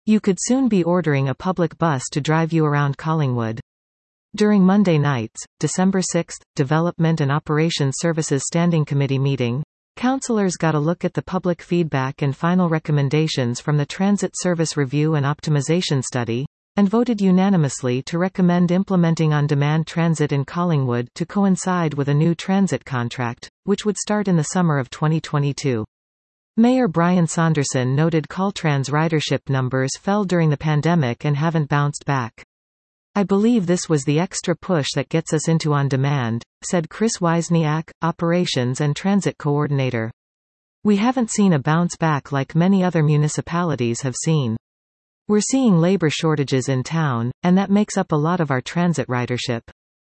You could soon be ordering a public bus to drive you around Collingwood. During Monday night's, December 6, Development and Operations Services Standing Committee meeting, councillors got a look at the public feedback and final recommendations from the Transit Service Review and Optimization Study, and voted unanimously to recommend implementing on-demand transit in Collingwood to coincide with a new transit contract, which would start in the summer of 2022. Mayor Brian Saunderson noted Caltrans ridership numbers fell during the pandemic and haven't bounced back. "I believe this was the extra push that gets us into on-demand," said Chris Wozniak, Operations and Transit Coordinator. "We haven't seen a bounce back like many other municipalities have seen. We're seeing labor shortages in town, and that makes up a lot of our transit ridership.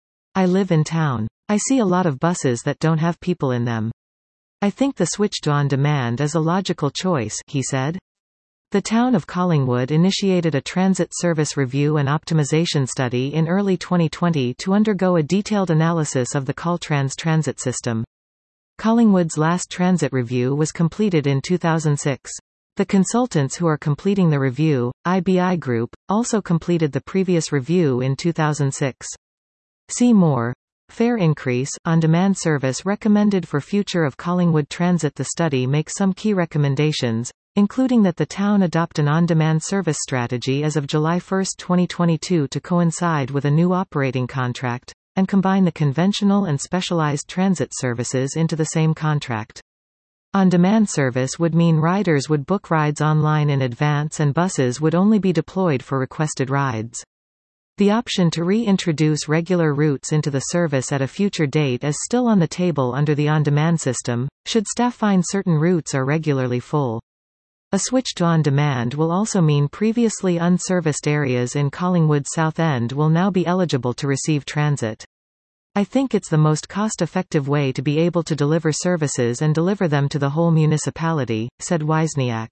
I live in town. I see a lot of buses that don't have people in them. I think the switch to on-demand is a logical choice," he said. The town of Collingwood initiated a transit service review and optimization study in early 2020 to undergo a detailed analysis of the Caltrans transit system. Collingwood's last transit review was completed in 2006. The consultants who are completing the review, IBI Group, also completed the previous review in 2006. See more. Fare increase, on-demand service recommended for future of Collingwood Transit. The study makes some key recommendations, including that the town adopt an on-demand service strategy as of July 1, 2022 to coincide with a new operating contract, and combine the conventional and specialized transit services into the same contract. On-demand service would mean riders would book rides online in advance and buses would only be deployed for requested rides. The option to reintroduce regular routes into the service at a future date is still on the table under the on-demand system, should staff find certain routes are regularly full. A switch to on-demand will also mean previously unserviced areas in Collingwood South End will now be eligible to receive transit. "I think it's the most cost-effective way to be able to deliver services and deliver them to the whole municipality," said Wozniak.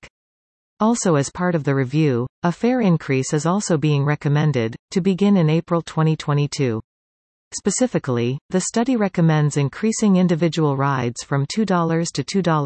Also, as part of the review, a fare increase is also being recommended, to begin in April 2022. Specifically, the study recommends increasing individual rides from $2 to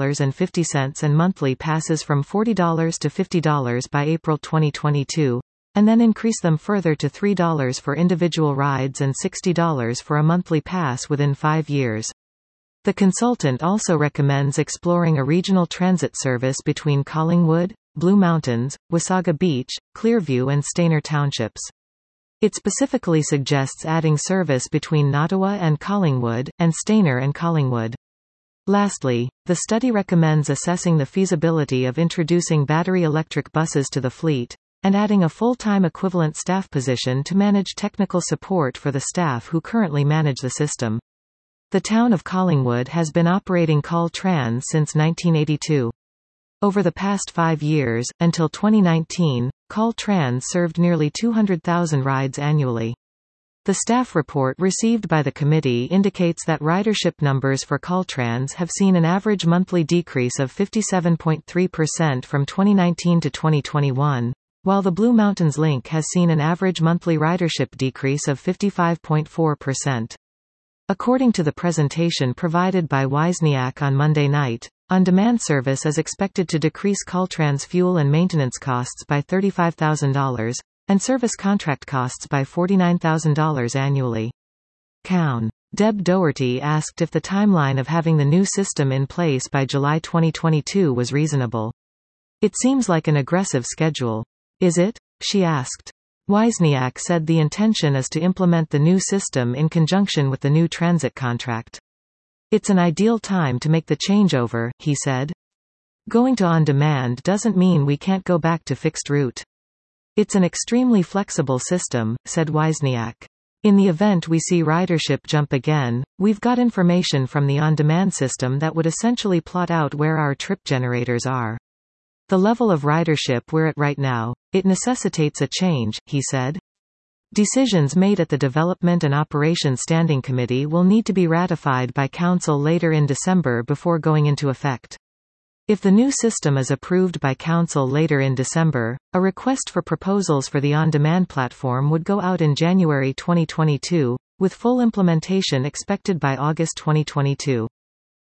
$2.50 and monthly passes from $40 to $50 by April 2022, and then increase them further to $3 for individual rides and $60 for a monthly pass within 5 years. The consultant also recommends exploring a regional transit service between Collingwood, Blue Mountains, Wasaga Beach, Clearview and Stayner townships. It specifically suggests adding service between Nottawa and Collingwood, and Stayner and Collingwood. Lastly, the study recommends assessing the feasibility of introducing battery electric buses to the fleet, and adding a full-time equivalent staff position to manage technical support for the staff who currently manage the system. The town of Collingwood has been operating Caltrans since 1982. Over the past 5 years, until 2019, Caltrans served nearly 200,000 rides annually. The staff report received by the committee indicates that ridership numbers for Caltrans have seen an average monthly decrease of 57.3% from 2019 to 2021, while the Blue Mountains Link has seen an average monthly ridership decrease of 55.4%. According to the presentation provided by Wozniak on Monday night, on-demand service is expected to decrease Caltrans fuel and maintenance costs by $35,000, and service contract costs by $49,000 annually. Cown. Deb Doherty asked if the timeline of having the new system in place by July 2022 was reasonable. "It seems like an aggressive schedule. Is it?" she asked. Wozniak said the intention is to implement the new system in conjunction with the new transit contract. "It's an ideal time to make the changeover," he said. "Going to on-demand doesn't mean we can't go back to fixed route. It's an extremely flexible system," said Wozniak. "In the event we see ridership jump again, we've got information from the on-demand system that would essentially plot out where our trip generators are. The level of ridership we're at right now, it necessitates a change," he said. Decisions made at the Development and Operations Standing Committee will need to be ratified by Council later in December before going into effect. If the new system is approved by Council later in December, a request for proposals for the on-demand platform would go out in January 2022, with full implementation expected by August 2022.